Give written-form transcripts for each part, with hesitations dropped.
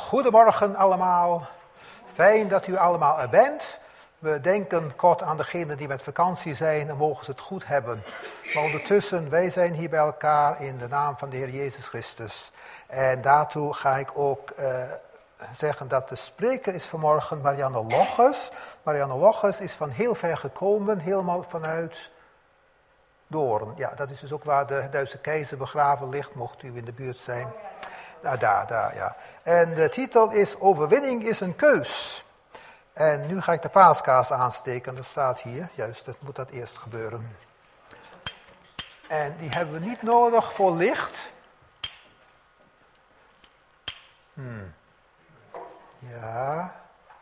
Goedemorgen allemaal. Fijn dat u allemaal er bent. We denken kort aan degenen die met vakantie zijn en mogen ze het goed hebben. Maar ondertussen, wij zijn hier bij elkaar in de naam van de Heer Jezus Christus. En daartoe ga ik ook zeggen dat de spreker is vanmorgen Marianne Logges. Marianne Logges is van heel ver gekomen, helemaal vanuit Doorn. Ja, dat is dus ook waar de Duitse keizer begraven ligt, mocht u in de buurt zijn. Daar, ja. En de titel is Overwinning is een keus. En nu ga ik de paaskaars aansteken, dat staat hier. Juist, dat moet dat eerst gebeuren. En die hebben we niet nodig voor licht. Ja.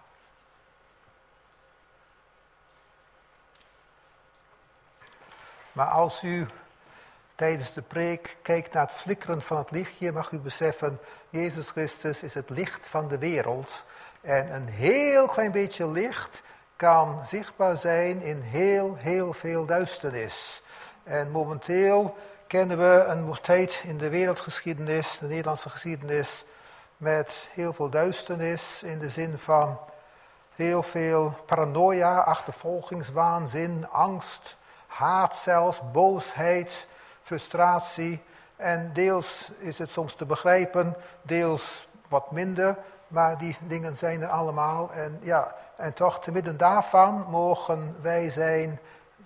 Maar als u tijdens de preek kijkt naar het flikkeren van het lichtje, mag u beseffen, Jezus Christus is het licht van de wereld. En een heel klein beetje licht kan zichtbaar zijn in heel veel duisternis. En momenteel kennen we een tijd in de wereldgeschiedenis, de Nederlandse geschiedenis, met heel veel duisternis in de zin van heel veel paranoia, achtervolgingswaanzin, angst, haat zelfs, boosheid, frustratie. En deels is het soms te begrijpen, deels wat minder, maar die dingen zijn er allemaal. En toch, te midden daarvan mogen wij zijn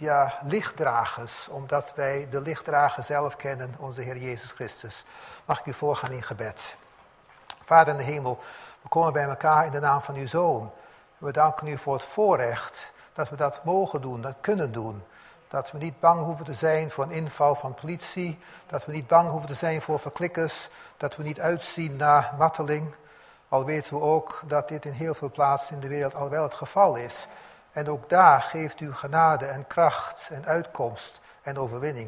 lichtdragers, omdat wij de lichtdrager zelf kennen, onze Heer Jezus Christus. Mag ik u voorgaan in gebed. Vader in de hemel, we komen bij elkaar in de naam van uw Zoon. We danken u voor het voorrecht dat we dat mogen doen, dat kunnen doen. Dat we niet bang hoeven te zijn voor een inval van politie. Dat we niet bang hoeven te zijn voor verklikkers. Dat we niet uitzien naar marteling. Al weten we ook dat dit in heel veel plaatsen in de wereld al wel het geval is. En ook daar geeft u genade en kracht en uitkomst en overwinning.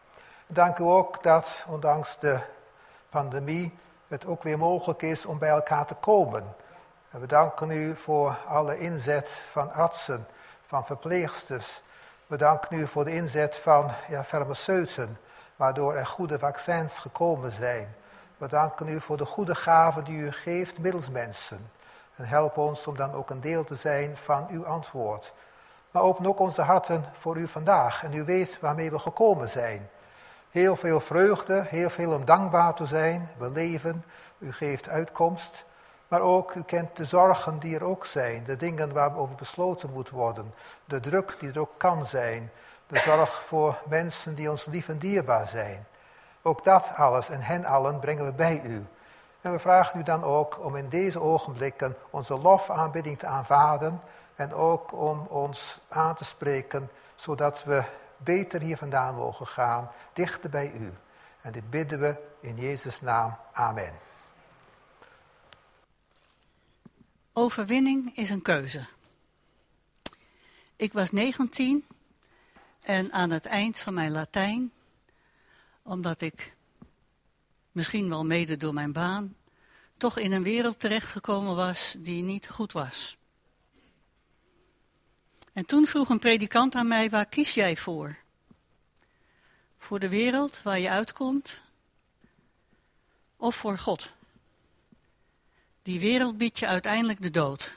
Dank u ook dat, ondanks de pandemie, het ook weer mogelijk is om bij elkaar te komen. En we danken u voor alle inzet van artsen, van verpleegsters. We danken u voor de inzet van farmaceuten, waardoor er goede vaccins gekomen zijn. We danken u voor de goede gaven die u geeft middels mensen. En help ons om dan ook een deel te zijn van uw antwoord. Maar open ook onze harten voor u vandaag. En u weet waarmee we gekomen zijn. Heel veel vreugde, heel veel om dankbaar te zijn. We leven, u geeft uitkomst. Maar ook, u kent de zorgen die er ook zijn. De dingen waarover besloten moet worden. De druk die er ook kan zijn. De zorg voor mensen die ons lief en dierbaar zijn. Ook dat alles en hen allen brengen we bij u. En we vragen u dan ook om in deze ogenblikken onze lofaanbidding te aanvaarden. En ook om ons aan te spreken, zodat we beter hier vandaan mogen gaan. Dichter bij u. En dit bidden we in Jezus' naam. Amen. Overwinning is een keuze. Ik was 19 en aan het eind van mijn Latijn, omdat ik misschien wel mede door mijn baan, toch in een wereld terechtgekomen was die niet goed was. En toen vroeg een predikant aan mij, waar kies jij voor? Voor de wereld waar je uitkomt of voor God? Die wereld biedt je uiteindelijk de dood.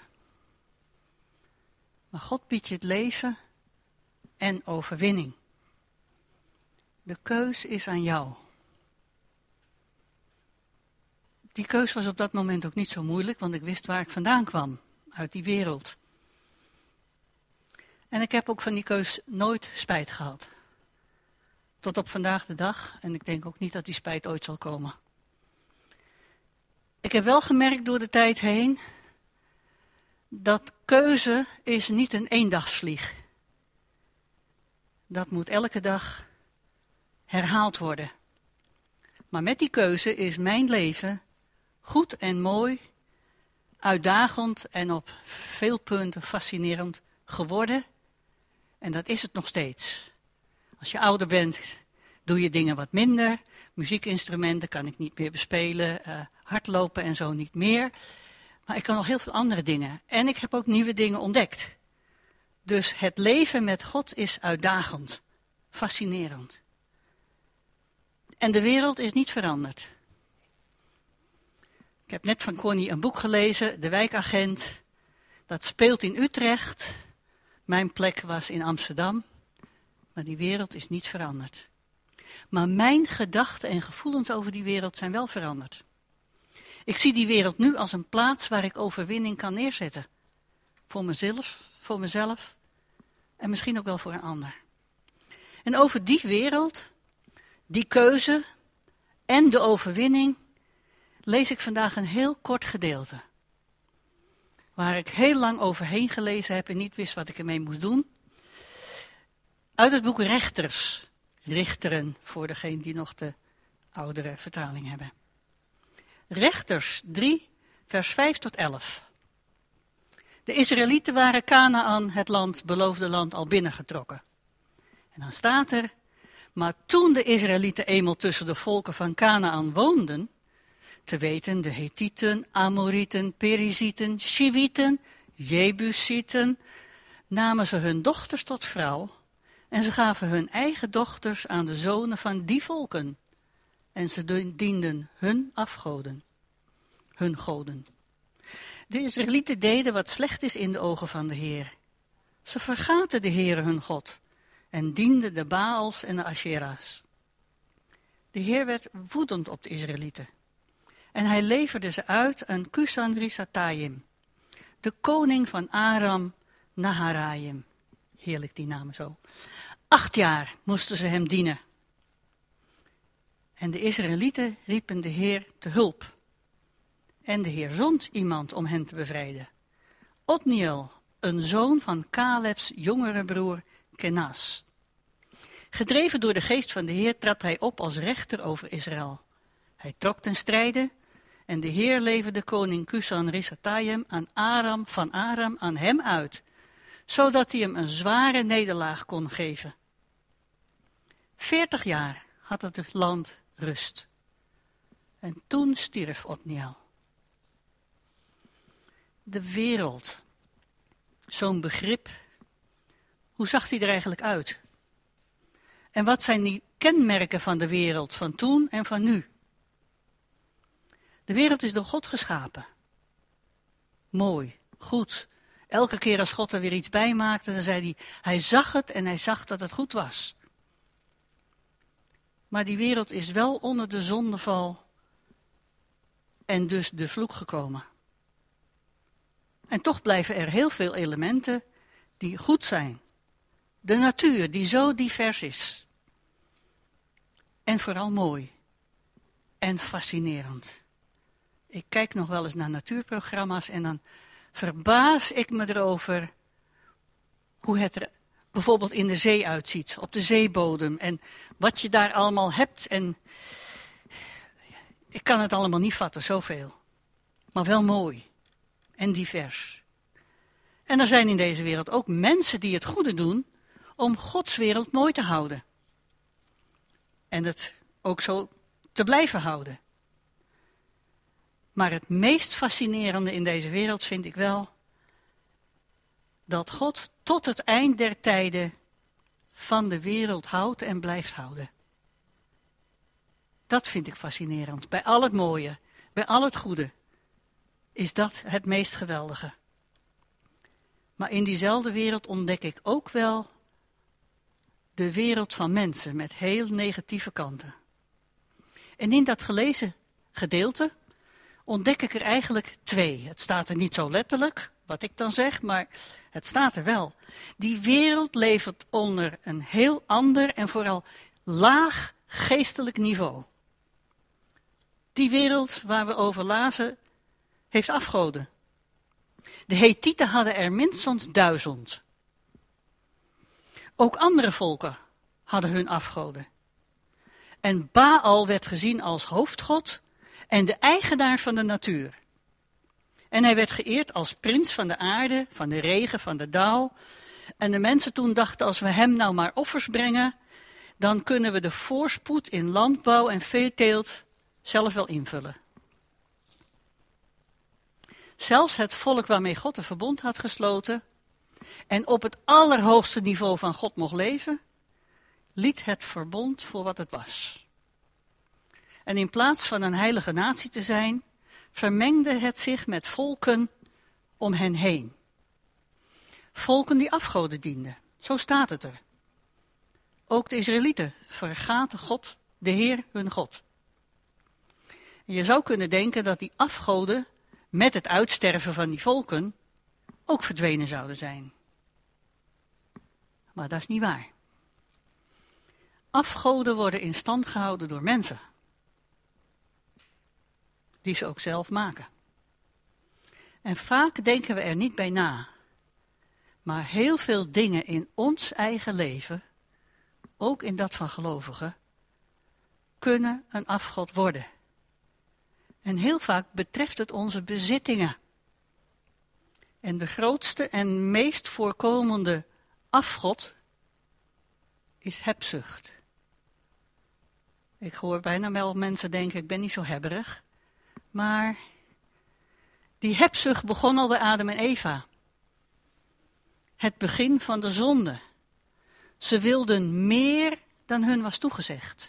Maar God biedt je het leven en overwinning. De keus is aan jou. Die keus was op dat moment ook niet zo moeilijk, want ik wist waar ik vandaan kwam, uit die wereld. En ik heb ook van die keus nooit spijt gehad. Tot op vandaag de dag, en ik denk ook niet dat die spijt ooit zal komen. Ik heb wel gemerkt door de tijd heen, dat keuze is niet een eendagsvlieg. Dat moet elke dag herhaald worden. Maar met die keuze is mijn leven goed en mooi, uitdagend en op veel punten fascinerend geworden. En dat is het nog steeds. Als je ouder bent, doe je dingen wat minder. Muziekinstrumenten kan ik niet meer bespelen, hardlopen en zo niet meer. Maar ik kan nog heel veel andere dingen. En ik heb ook nieuwe dingen ontdekt. Dus het leven met God is uitdagend, fascinerend. En de wereld is niet veranderd. Ik heb net van Connie een boek gelezen, De Wijkagent. Dat speelt in Utrecht. Mijn plek was in Amsterdam. Maar die wereld is niet veranderd. Maar mijn gedachten en gevoelens over die wereld zijn wel veranderd. Ik zie die wereld nu als een plaats waar ik overwinning kan neerzetten. Voor mezelf en misschien ook wel voor een ander. En over die wereld, die keuze en de overwinning lees ik vandaag een heel kort gedeelte. Waar ik heel lang overheen gelezen heb en niet wist wat ik ermee moest doen. Uit het boek Rechters. Richteren, voor degenen die nog de oudere vertaling hebben. Rechters 3, vers 5 tot 11. De Israëlieten waren Kanaän, het beloofde land, al binnengetrokken. En dan staat er, maar toen de Israëlieten eenmaal tussen de volken van Kanaän woonden, te weten de Hethieten, Amorieten, Perizieten, Shiwieten, Jebusieten, namen ze hun dochters tot vrouw en ze gaven hun eigen dochters aan de zonen van die volken. En ze dienden hun afgoden, hun goden. De Israëlieten deden wat slecht is in de ogen van de Heer. Ze vergaten de Heere hun God en dienden de Baals en de Ashera's. De Heer werd woedend op de Israëlieten. En hij leverde ze uit aan Cusan-Risathaim, de koning van Aram Naharaim. Heerlijk die namen zo. 8 jaar moesten ze hem dienen. En de Israëlieten riepen de Heer te hulp. En de Heer zond iemand om hen te bevrijden. Otniel, een zoon van Kalebs jongere broer Kenas. Gedreven door de geest van de Heer trad hij op als rechter over Israël. Hij trok ten strijde en de Heer leverde koning Cusan-Risathaim van Aram aan hem uit, zodat hij hem een zware nederlaag kon geven. 40 jaar had het land rust. En toen stierf Otniel. De wereld. Zo'n begrip. Hoe zag die er eigenlijk uit? En wat zijn die kenmerken van de wereld van toen en van nu? De wereld is door God geschapen. Mooi, goed. Elke keer als God er weer iets bij maakte, dan zei hij zag het en hij zag dat het goed was. Maar die wereld is wel onder de zondeval en dus de vloek gekomen. En toch blijven er heel veel elementen die goed zijn. De natuur die zo divers is. En vooral mooi. En fascinerend. Ik kijk nog wel eens naar natuurprogramma's en dan verbaas ik me erover hoe het er bijvoorbeeld in de zee uitziet, op de zeebodem en wat je daar allemaal hebt. En ik kan het allemaal niet vatten, zoveel. Maar wel mooi en divers. En er zijn in deze wereld ook mensen die het goede doen om Gods wereld mooi te houden. En het ook zo te blijven houden. Maar het meest fascinerende in deze wereld vind ik wel dat God tot het eind der tijden van de wereld houdt en blijft houden. Dat vind ik fascinerend. Bij al het mooie, bij al het goede, is dat het meest geweldige. Maar in diezelfde wereld ontdek ik ook wel de wereld van mensen met heel negatieve kanten. En in dat gelezen gedeelte ontdek ik er eigenlijk 2. Het staat er niet zo letterlijk, wat ik dan zeg, maar het staat er wel. Die wereld leeft onder een heel ander en vooral laag geestelijk niveau. Die wereld waar we over lazen, heeft afgoden. De Hethieten hadden er minstens 1000. Ook andere volken hadden hun afgoden. En Baal werd gezien als hoofdgod en de eigenaar van de natuur. En hij werd geëerd als prins van de aarde, van de regen, van de dauw. En de mensen toen dachten, als we hem nou maar offers brengen, dan kunnen we de voorspoed in landbouw en veeteelt zelf wel invullen. Zelfs het volk waarmee God een verbond had gesloten en op het allerhoogste niveau van God mocht leven, liet het verbond voor wat het was. En in plaats van een heilige natie te zijn, vermengde het zich met volken om hen heen. Volken die afgoden dienden, zo staat het er. Ook de Israëlieten vergaten God, de Heer hun God. En je zou kunnen denken dat die afgoden met het uitsterven van die volken ook verdwenen zouden zijn. Maar dat is niet waar. Afgoden worden in stand gehouden door mensen. Die ze ook zelf maken. En vaak denken we er niet bij na. Maar heel veel dingen in ons eigen leven, ook in dat van gelovigen, kunnen een afgod worden. En heel vaak betreft het onze bezittingen. En de grootste en meest voorkomende afgod is hebzucht. Ik hoor bijna wel mensen denken, ik ben niet zo hebberig. Maar die hebzucht begon al bij Adam en Eva. Het begin van de zonde. Ze wilden meer dan hun was toegezegd.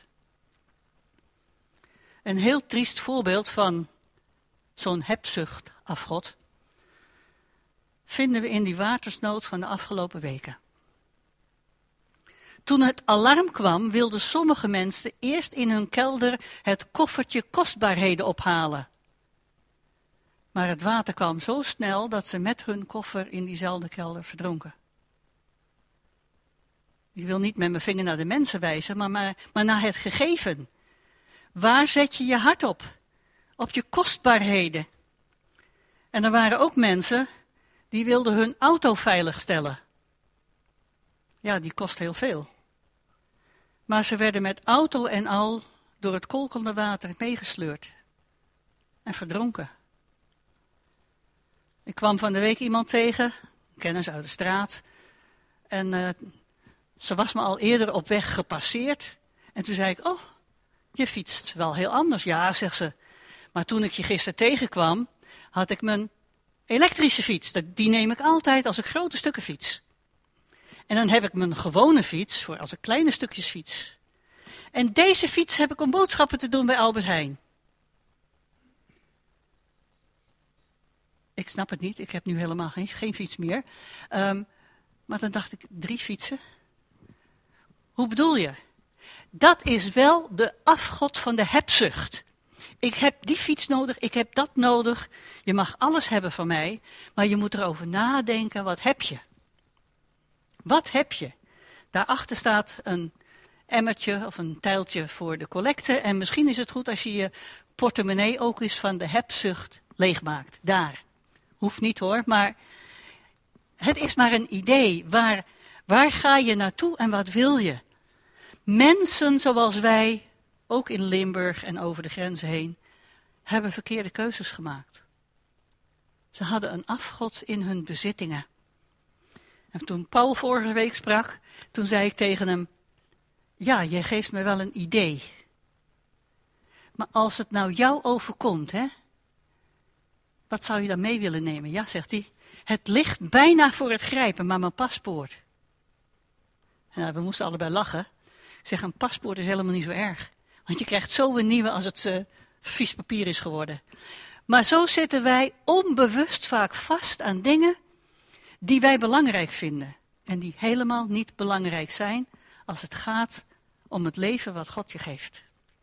Een heel triest voorbeeld van zo'n hebzuchtafgod vinden we in die watersnood van de afgelopen weken. Toen het alarm kwam, wilden sommige mensen eerst in hun kelder het koffertje kostbaarheden ophalen. Maar het water kwam zo snel dat ze met hun koffer in diezelfde kelder verdronken. Ik wil niet met mijn vinger naar de mensen wijzen, maar naar het gegeven. Waar zet je je hart op? Op je kostbaarheden. En er waren ook mensen die wilden hun auto veiligstellen. Ja, die kost heel veel. Maar ze werden met auto en al door het kolkende water meegesleurd. En verdronken. Ik kwam van de week iemand tegen, kennis uit de straat. En ze was me al eerder op weg gepasseerd. En toen zei ik, oh, je fietst wel heel anders. Ja, zegt ze. Maar toen ik je gisteren tegenkwam, had ik mijn elektrische fiets. Die neem ik altijd als ik grote stukken fiets. En dan heb ik mijn gewone fiets voor als ik kleine stukjes fiets. En deze fiets heb ik om boodschappen te doen bij Albert Heijn. Ik snap het niet, ik heb nu helemaal geen fiets meer. Maar dan dacht ik, 3 fietsen? Hoe bedoel je? Dat is wel de afgod van de hebzucht. Ik heb die fiets nodig, ik heb dat nodig. Je mag alles hebben van mij, maar je moet erover nadenken, wat heb je? Wat heb je? Daarachter staat een emmertje of een tijltje voor de collecte. En misschien is het goed als je je portemonnee ook eens van de hebzucht leegmaakt. Daar. Hoeft niet hoor, maar het is maar een idee. Waar ga je naartoe en wat wil je? Mensen zoals wij, ook in Limburg en over de grenzen heen, hebben verkeerde keuzes gemaakt. Ze hadden een afgod in hun bezittingen. En toen Paul vorige week sprak, toen zei ik tegen hem, ja, jij geeft me wel een idee. Maar als het nou jou overkomt, hè, wat zou je dan mee willen nemen? Ja, zegt hij, het ligt bijna voor het grijpen, maar mijn paspoort. En we moesten allebei lachen. Ik zeg, een paspoort is helemaal niet zo erg. Want je krijgt zo een nieuwe als het vies papier is geworden. Maar zo zitten wij onbewust vaak vast aan dingen die wij belangrijk vinden. En die helemaal niet belangrijk zijn als het gaat om het leven wat God je geeft.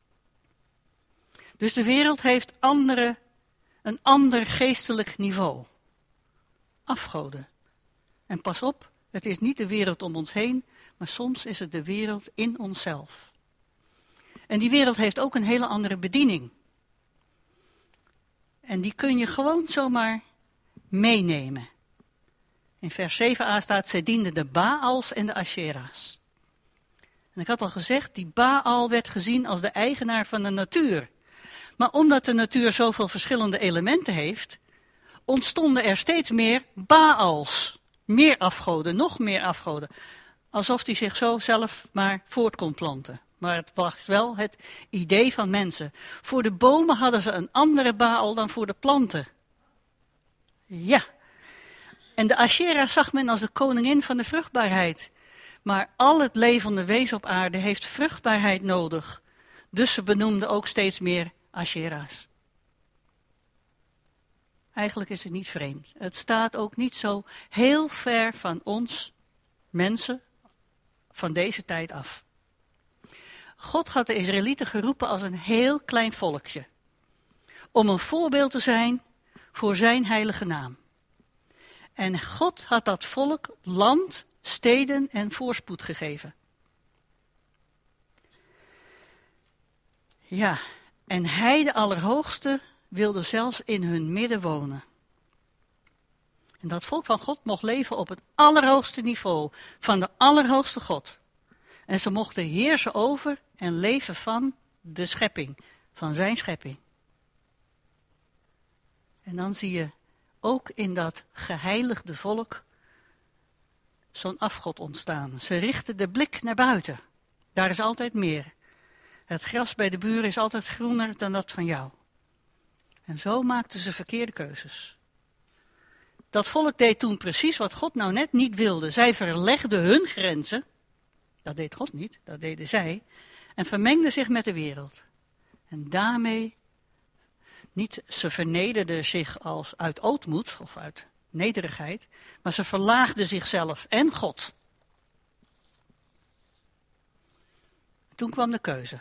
Dus de wereld heeft een ander geestelijk niveau. Afgoden. En pas op, het is niet de wereld om ons heen, maar soms is het de wereld in onszelf. En die wereld heeft ook een hele andere bediening. En die kun je gewoon zomaar meenemen. In vers 7a staat, zij dienden de Baals en de Ashera's. En ik had al gezegd, die Baal werd gezien als de eigenaar van de natuur. Maar omdat de natuur zoveel verschillende elementen heeft, ontstonden er steeds meer Baals. Meer afgoden, nog meer afgoden. Alsof die zich zo zelf maar voort kon planten. Maar het was wel het idee van mensen. Voor de bomen hadden ze een andere Baal dan voor de planten. Ja. En de Ashera zag men als de koningin van de vruchtbaarheid. Maar al het levende wezen op aarde heeft vruchtbaarheid nodig. Dus ze benoemden ook steeds meer Ashera's. Eigenlijk is het niet vreemd. Het staat ook niet zo heel ver van ons, mensen, van deze tijd af. God had de Israëlieten geroepen als een heel klein volkje. Om een voorbeeld te zijn voor zijn heilige naam. En God had dat volk land, steden en voorspoed gegeven. Ja, en hij, de Allerhoogste, wilde zelfs in hun midden wonen. En dat volk van God mocht leven op het allerhoogste niveau van de Allerhoogste God. En ze mochten heersen over en leven van de schepping, van zijn schepping. En dan zie je ook in dat geheiligde volk zo'n afgod ontstaan. Ze richten de blik naar buiten. Daar is altijd meer. Het gras bij de buren is altijd groener dan dat van jou. En zo maakten ze verkeerde keuzes. Dat volk deed toen precies wat God nou net niet wilde. Zij verlegden hun grenzen. Dat deed God niet, dat deden zij. En vermengden zich met de wereld. En daarmee, niet ze vernederden zich als uit ootmoed of uit nederigheid, maar ze verlaagden zichzelf en God. Toen kwam de keuze.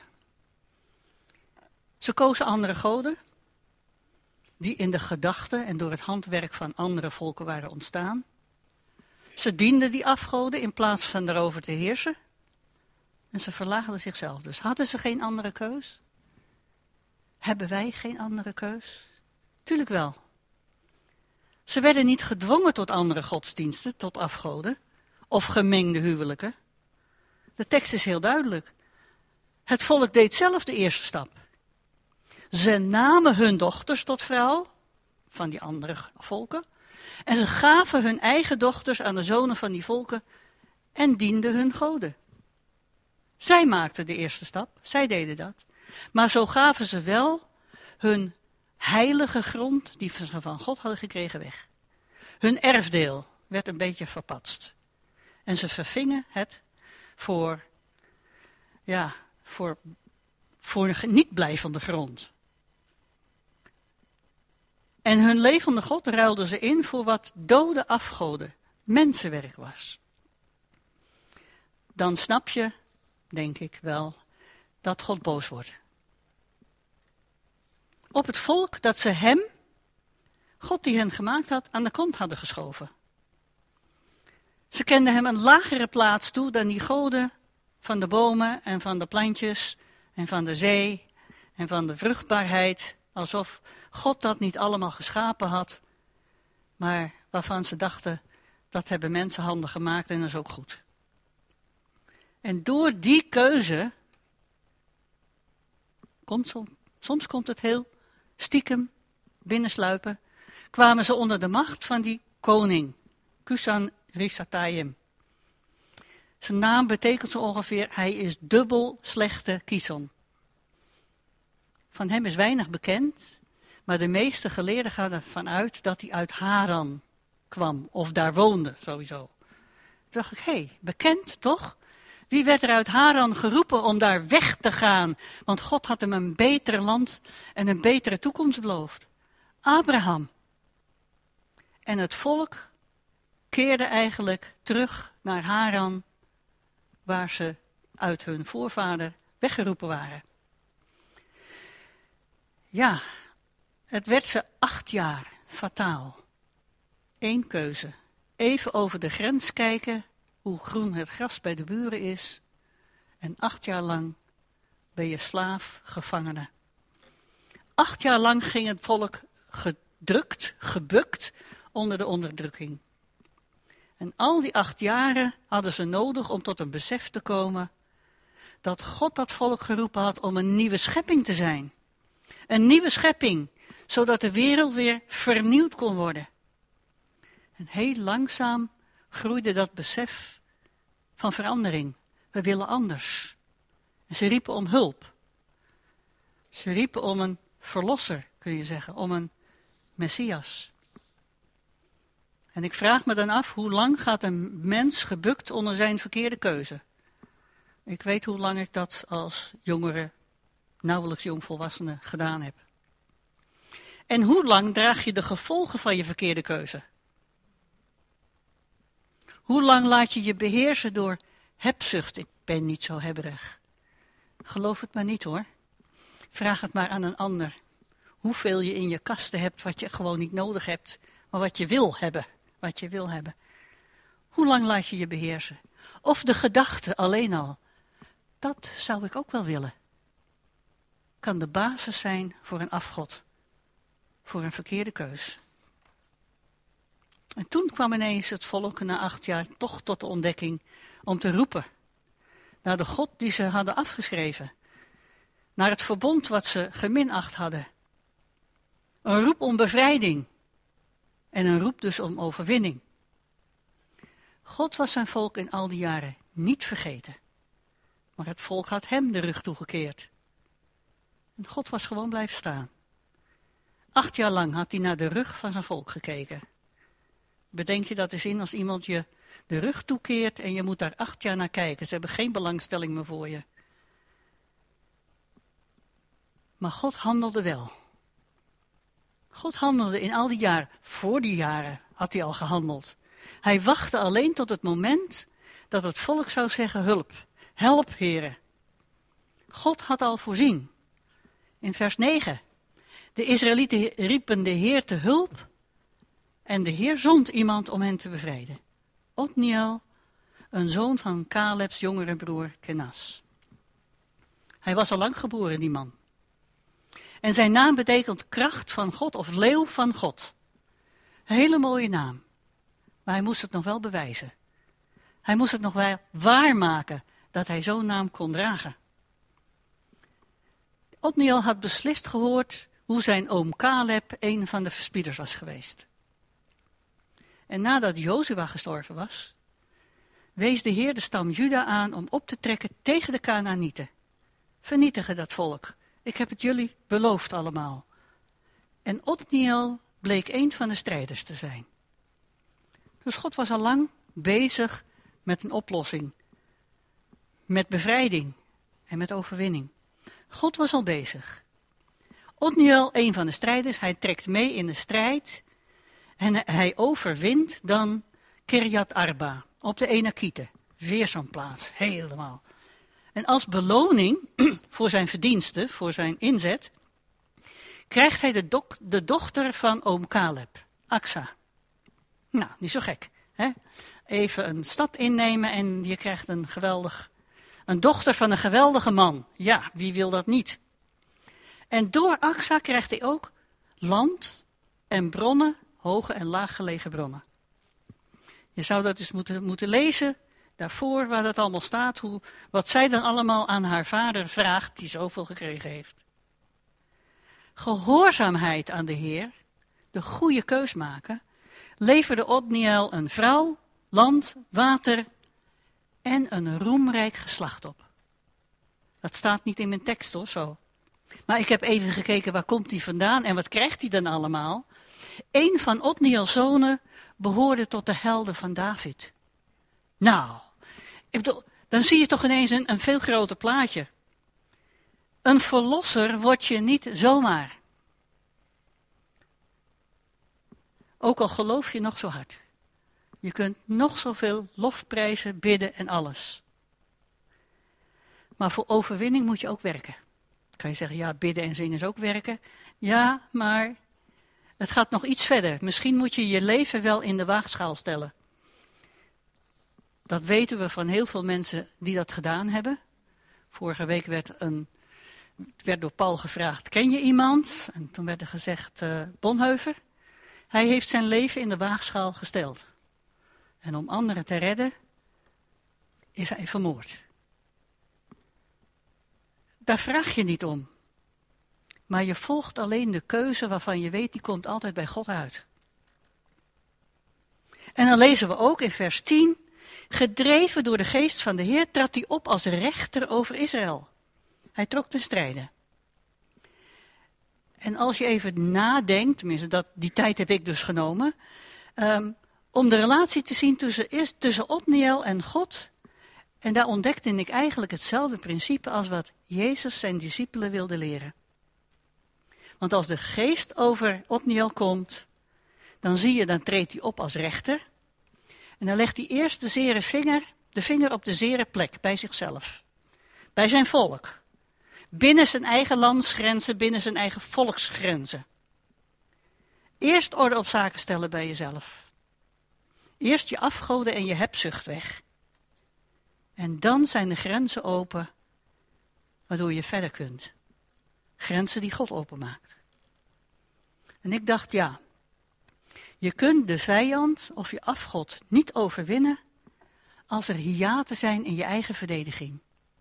Ze kozen andere goden, die in de gedachten en door het handwerk van andere volken waren ontstaan. Ze dienden die afgoden in plaats van erover te heersen. En ze verlaagden zichzelf dus. Hadden ze geen andere keus? Hebben wij geen andere keus? Tuurlijk wel. Ze werden niet gedwongen tot andere godsdiensten, tot afgoden of gemengde huwelijken. De tekst is heel duidelijk. Het volk deed zelf de eerste stap. Ze namen hun dochters tot vrouw van die andere volken en ze gaven hun eigen dochters aan de zonen van die volken en dienden hun goden. Zij maakten de eerste stap, zij deden dat. Maar zo gaven ze wel hun heilige grond, die ze van God hadden gekregen, weg. Hun erfdeel werd een beetje verpatst. En ze vervingen het voor niet blijvende grond. En hun levende God ruilden ze in voor wat dode afgoden, mensenwerk was. Dan snap je, denk ik wel, dat God boos wordt. Op het volk dat ze hem, God die hen gemaakt had, aan de kant hadden geschoven. Ze kenden hem een lagere plaats toe dan die goden van de bomen en van de plantjes en van de zee en van de vruchtbaarheid, alsof God dat niet allemaal geschapen had, maar waarvan ze dachten, dat hebben mensenhanden gemaakt en dat is ook goed. En door die keuze, soms komt het heel stiekem binnensluipen, kwamen ze onder de macht van die koning, Cusan-Rishatayim. Zijn naam betekent zo ongeveer, hij is dubbel slechte Kison. Van hem is weinig bekend, maar de meeste geleerden gaan ervan uit dat hij uit Haran kwam, of daar woonde sowieso. Toen dacht ik, bekend toch? Wie werd er uit Haran geroepen om daar weg te gaan? Want God had hem een beter land en een betere toekomst beloofd. Abraham. En het volk keerde eigenlijk terug naar Haran, waar ze uit hun voorvader weggeroepen waren. Ja, het werd ze 8 jaar fataal. 1 keuze. Even over de grens kijken hoe groen het gras bij de buren is. En 8 jaar lang ben je slaaf, gevangene. 8 jaar lang ging het volk gedrukt, gebukt onder de onderdrukking. En al die 8 jaren hadden ze nodig om tot een besef te komen dat God dat volk geroepen had om een nieuwe schepping te zijn. Een nieuwe schepping, zodat de wereld weer vernieuwd kon worden. En heel langzaam groeide dat besef van verandering. We willen anders. En ze riepen om hulp. Ze riepen om een verlosser, kun je zeggen, om een Messias. En ik vraag me dan af, hoe lang gaat een mens gebukt onder zijn verkeerde keuze? Ik weet hoe lang ik dat als jongere, nauwelijks jongvolwassene gedaan heb. En hoe lang draag je de gevolgen van je verkeerde keuze? Hoe lang laat je je beheersen door hebzucht? Ik ben niet zo hebberig. Geloof het maar niet hoor. Vraag het maar aan een ander. Hoeveel je in je kasten hebt wat je gewoon niet nodig hebt, maar wat je wil hebben. Wat je wil hebben. Hoe lang laat je je beheersen? Of de gedachte alleen al. Dat zou ik ook wel willen. Kan de basis zijn voor een afgod. Voor een verkeerde keus. En toen kwam ineens het volk na 8 jaar toch tot de ontdekking om te roepen. Naar de God die ze hadden afgeschreven. Naar het verbond wat ze geminacht hadden. Een roep om bevrijding. En een roep dus om overwinning. God was zijn volk in al die jaren niet vergeten. Maar het volk had hem de rug toegekeerd. En God was gewoon blijven staan. 8 jaar lang had hij naar de rug van zijn volk gekeken. Bedenk je dat eens in als iemand je de rug toekeert en je moet daar 8 jaar naar kijken. Ze hebben geen belangstelling meer voor je. Maar God handelde wel. God handelde in al die jaren. Voor die jaren had hij al gehandeld. Hij wachtte alleen tot het moment dat het volk zou zeggen hulp. Help, heren. God had al voorzien. In vers 9. De Israëlieten riepen de Heer te hulp. En de Heer zond iemand om hen te bevrijden. Otniel, een zoon van Kalebs jongere broer Kenas. Hij was al lang geboren, die man. En zijn naam betekent kracht van God of leeuw van God. Een hele mooie naam. Maar hij moest het nog wel bewijzen. Hij moest het nog wel waarmaken dat hij zo'n naam kon dragen. Otniel had beslist gehoord hoe zijn oom Kaleb een van de verspieders was geweest. En nadat Jozua gestorven was, wees de Heer de stam Juda aan om op te trekken tegen de Kanaanieten. Vernietigen dat volk. Ik heb het jullie beloofd allemaal. En Otniel bleek een van de strijders te zijn. Dus God was al lang bezig met een oplossing. Met bevrijding en met overwinning. God was al bezig. Otniel, een van de strijders, hij trekt mee in de strijd. En hij overwint dan Kirjat Arba op de Enakieten. Weer zo'n plaats, helemaal. En als beloning voor zijn verdiensten, voor zijn inzet, krijgt hij de dochter van oom Kaleb, Aksa. Nou, niet zo gek. Hè? Even een stad innemen en je krijgt een dochter van een geweldige man. Ja, wie wil dat niet? En door Aksa krijgt hij ook land en bronnen, hoge en laaggelegen bronnen. Je zou dat eens moeten lezen, daarvoor waar dat allemaal staat, wat zij dan allemaal aan haar vader vraagt, die zoveel gekregen heeft. Gehoorzaamheid aan de Heer, de goede keus maken, leverde Otniel een vrouw, land, water en een roemrijk geslacht op. Dat staat niet in mijn tekst hoor, zo. Maar ik heb even gekeken waar komt hij vandaan en wat krijgt hij dan allemaal. Een van Otniels zonen behoorde tot de helden van David. Nou, ik bedoel, dan zie je toch ineens een veel groter plaatje. Een verlosser word je niet zomaar. Ook al geloof je nog zo hard. Je kunt nog zoveel lofprijzen, bidden en alles. Maar voor overwinning moet je ook werken. Kan je zeggen, ja, bidden en zingen is ook werken. Ja, maar het gaat nog iets verder. Misschien moet je je leven wel in de waagschaal stellen. Dat weten we van heel veel mensen die dat gedaan hebben. Vorige week werd door Paul gevraagd, ken je iemand? En toen werd er gezegd, Bonhoeffer. Hij heeft zijn leven in de waagschaal gesteld. En om anderen te redden, is hij vermoord. Daar vraag je niet om. Maar je volgt alleen de keuze waarvan je weet, die komt altijd bij God uit. En dan lezen we ook in vers 10, gedreven door de geest van de Heer trad hij op als rechter over Israël. Hij trok ten strijde. En als je even nadenkt, tenminste die tijd heb ik dus genomen, om de relatie te zien tussen Otniel en God. En daar ontdekte ik eigenlijk hetzelfde principe als wat Jezus zijn discipelen wilde leren. Want als de geest over Othniel komt, dan treedt hij op als rechter. En dan legt hij eerst de vinger op de zere plek bij zichzelf. Bij zijn volk. Binnen zijn eigen landsgrenzen, binnen zijn eigen volksgrenzen. Eerst orde op zaken stellen bij jezelf. Eerst je afgoden en je hebzucht weg. En dan zijn de grenzen open, waardoor je verder kunt. Grenzen die God openmaakt. En ik dacht, ja, je kunt de vijand of je afgod niet overwinnen als er hiaten zijn in je eigen verdediging.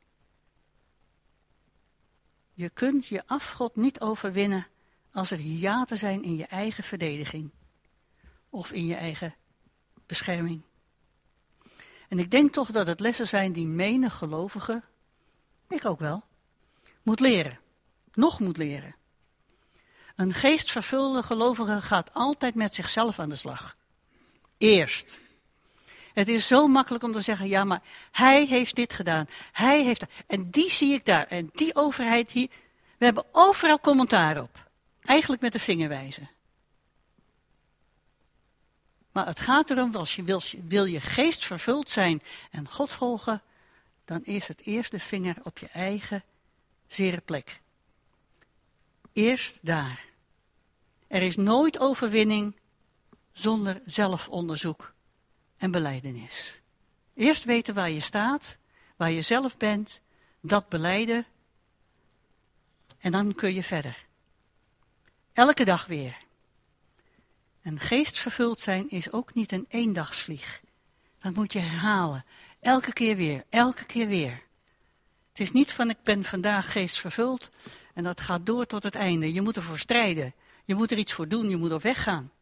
Je kunt je afgod niet overwinnen als er hiaten zijn in je eigen verdediging. Of in je eigen bescherming. En ik denk toch dat het lessen zijn die menig gelovige, ik ook wel, moet leren. Nog moet leren. Een geestvervulde gelovige gaat altijd met zichzelf aan de slag. Eerst. Het is zo makkelijk om te zeggen, ja, maar hij heeft dit gedaan. Hij heeft dat. En die zie ik daar. En die overheid hier. We hebben overal commentaar op. Eigenlijk met de vinger wijzen. Maar het gaat erom, als je wil je geest vervuld zijn en God volgen, dan is het eerst de vinger op je eigen zere plek. Eerst daar. Er is nooit overwinning zonder zelfonderzoek en belijdenis. Eerst weten waar je staat, waar je zelf bent, dat belijden en dan kun je verder. Elke dag weer. En geestvervuld zijn is ook niet een eendagsvlieg. Dat moet je herhalen. Elke keer weer, elke keer weer. Het is niet van ik ben vandaag geestvervuld en dat gaat door tot het einde. Je moet ervoor strijden. Je moet er iets voor doen, je moet op weg gaan.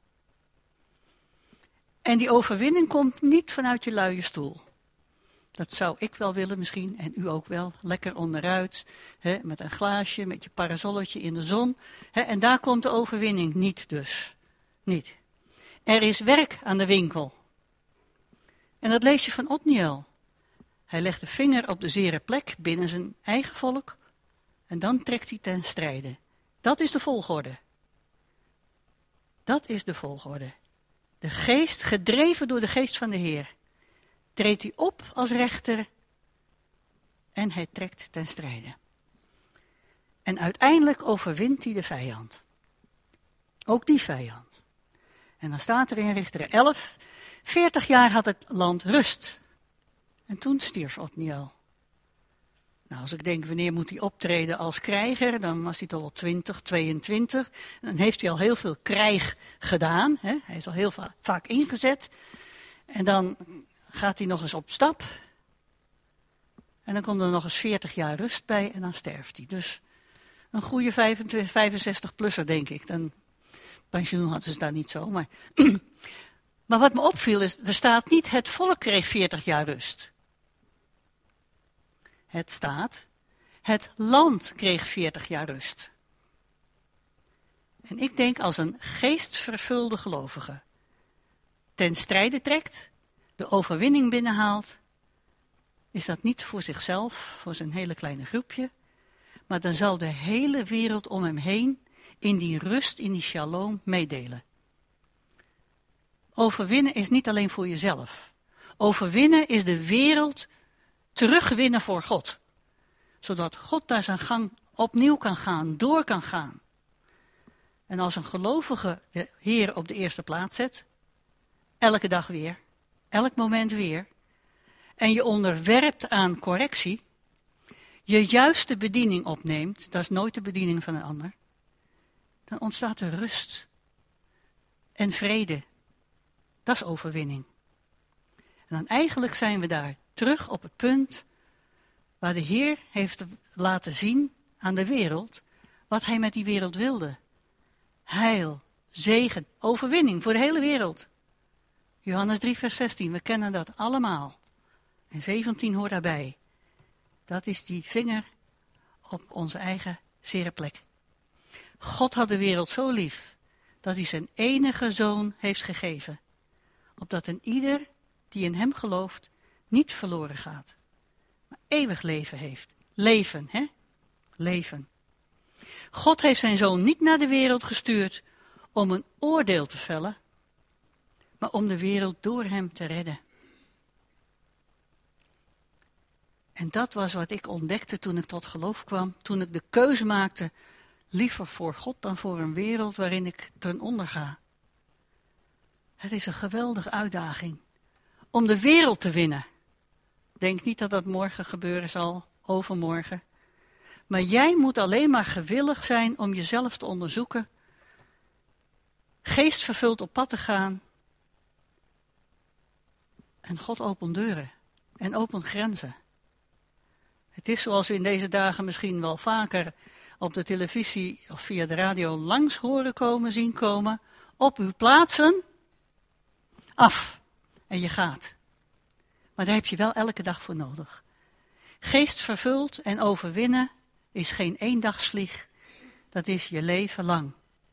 En die overwinning komt niet vanuit je luie stoel. Dat zou ik wel willen misschien, en u ook wel. Lekker onderuit, met een glaasje, met je parasolletje in de zon. En daar komt de overwinning niet dus. Niet. Er is werk aan de winkel. En dat lees je van Othniel. Hij legt de vinger op de zere plek binnen zijn eigen volk. En dan trekt hij ten strijde. Dat is de volgorde. Dat is de volgorde. De geest, gedreven door de geest van de Heer, treedt hij op als rechter en hij trekt ten strijde. En uiteindelijk overwint hij de vijand. Ook die vijand. En dan staat er in Richteren 11, 40 jaar had het land rust. En toen stierf Othniel. Nou, als ik denk, wanneer moet hij optreden als krijger, dan was hij toch wel 20, 22. Dan heeft hij al heel veel krijg gedaan. Hè? Hij is al heel vaak ingezet. En dan gaat hij nog eens op stap. En dan komt er nog eens 40 jaar rust bij en dan sterft hij. Dus een goede 65-plusser, denk ik. Dan pensioen hadden ze daar niet zo. Maar wat me opviel is, er staat niet het volk kreeg 40 jaar rust. Het staat, het land kreeg 40 jaar rust. En ik denk als een geestvervulde gelovige ten strijde trekt, de overwinning binnenhaalt, is dat niet voor zichzelf, voor zijn hele kleine groepje, maar dan zal de hele wereld om hem heen in die rust, in die shalom meedelen. Overwinnen is niet alleen voor jezelf. Overwinnen is de wereld terugwinnen voor God. Zodat God daar zijn gang opnieuw kan gaan, door kan gaan. En als een gelovige de Heer op de eerste plaats zet, elke dag weer, elk moment weer, en je onderwerpt aan correctie, je juiste bediening opneemt, dat is nooit de bediening van een ander, dan ontstaat er rust en vrede. Dat is overwinning. En dan eigenlijk zijn we daar terug op het punt waar de Heer heeft laten zien aan de wereld wat hij met die wereld wilde. Heil, zegen, overwinning voor de hele wereld. Johannes 3 vers 16, we kennen dat allemaal. En 17 hoort daarbij. Dat is die vinger op onze eigen zere plek. God had de wereld zo lief dat hij zijn enige zoon heeft gegeven. Opdat een ieder die in hem gelooft niet verloren gaat, maar eeuwig leven heeft. Leven, hè? Leven. God heeft zijn zoon niet naar de wereld gestuurd om een oordeel te vellen, maar om de wereld door hem te redden. En dat was wat ik ontdekte toen ik tot geloof kwam, toen ik de keuze maakte, liever voor God dan voor een wereld waarin ik ten onder ga. Het is een geweldige uitdaging om de wereld te winnen. Denk niet dat dat morgen gebeuren zal, overmorgen. Maar jij moet alleen maar gewillig zijn om jezelf te onderzoeken, geestvervuld op pad te gaan. En God opent deuren en opent grenzen. Het is zoals we in deze dagen misschien wel vaker op de televisie of via de radio langs horen komen, zien komen. Op uw plaatsen, af en je gaat. Maar daar heb je wel elke dag voor nodig. Geestvervuld en overwinnen is geen eendagsvlieg, dat is je leven lang.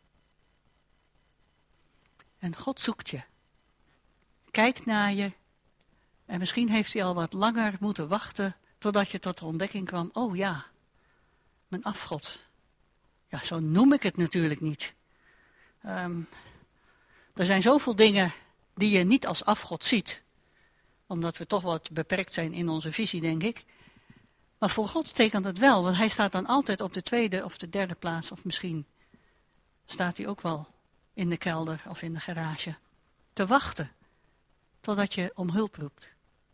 En God zoekt je, kijkt naar je en misschien heeft hij al wat langer moeten wachten totdat je tot de ontdekking kwam, oh ja, mijn afgod. Ja, zo noem ik het natuurlijk niet. Er zijn zoveel dingen die je niet als afgod ziet, omdat we toch wat beperkt zijn in onze visie, denk ik. Maar voor God betekent het wel, want hij staat dan altijd op de tweede of de derde plaats, of misschien staat hij ook wel in de kelder of in de garage, te wachten totdat je om hulp roept.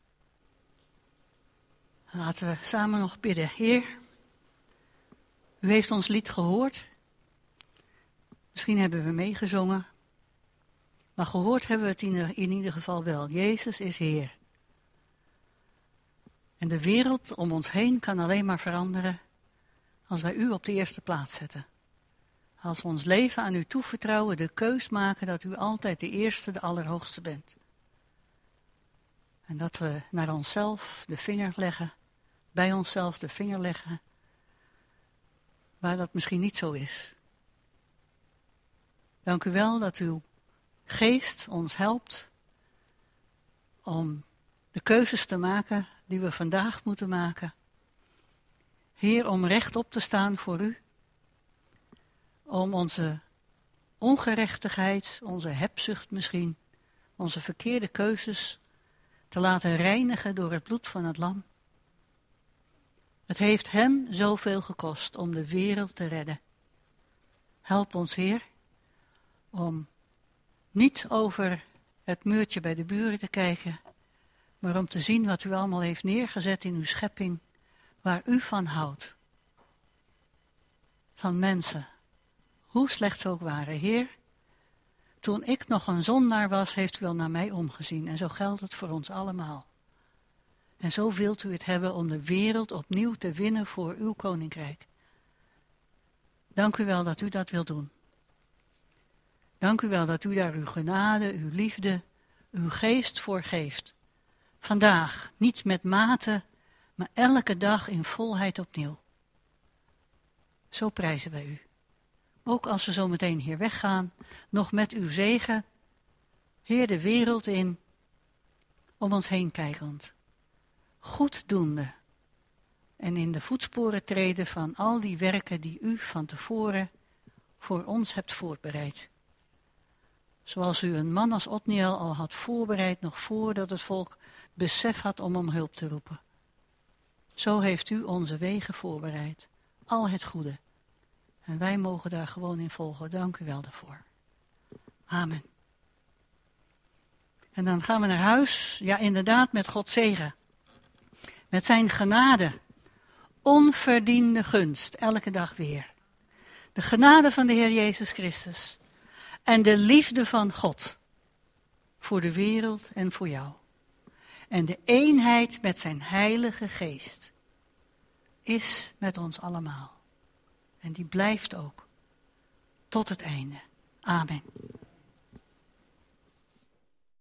Laten we samen nog bidden. Heer, u heeft ons lied gehoord. Misschien hebben we meegezongen. Maar gehoord hebben we het in ieder geval wel. Jezus is Heer. En de wereld om ons heen kan alleen maar veranderen als wij u op de eerste plaats zetten. Als we ons leven aan u toevertrouwen, de keus maken dat u altijd de eerste, de allerhoogste bent. En dat we naar onszelf de vinger leggen, bij onszelf de vinger leggen, waar dat misschien niet zo is. Dank u wel dat uw geest ons helpt om de keuzes te maken die we vandaag moeten maken. Heer, om rechtop te staan voor u, om onze ongerechtigheid, onze hebzucht misschien, onze verkeerde keuzes te laten reinigen door het bloed van het lam. Het heeft hem zoveel gekost om de wereld te redden. Help ons, Heer, om niet over het muurtje bij de buren te kijken, maar om te zien wat u allemaal heeft neergezet in uw schepping, waar u van houdt. Van mensen, hoe slecht ze ook waren. Heer, toen ik nog een zondaar was, heeft u wel naar mij omgezien. En zo geldt het voor ons allemaal. En zo wilt u het hebben om de wereld opnieuw te winnen voor uw koninkrijk. Dank u wel dat u dat wilt doen. Dank u wel dat u daar uw genade, uw liefde, uw geest voor geeft. Vandaag, niet met mate, maar elke dag in volheid opnieuw. Zo prijzen wij u. Ook als we zo meteen hier weggaan, nog met uw zegen, Heer, de wereld in, om ons heen kijkend. Goeddoende en in de voetsporen treden van al die werken die u van tevoren voor ons hebt voorbereid. Zoals u een man als Otniel al had voorbereid nog voordat het volk besef had om hulp te roepen. Zo heeft u onze wegen voorbereid, al het goede. En wij mogen daar gewoon in volgen. Dank u wel daarvoor. Amen. En dan gaan we naar huis, ja inderdaad met Gods zegen. Met zijn genade, onverdiende gunst, elke dag weer. De genade van de Heer Jezus Christus en de liefde van God voor de wereld en voor jou. En de eenheid met zijn Heilige Geest is met ons allemaal. En die blijft ook tot het einde. Amen.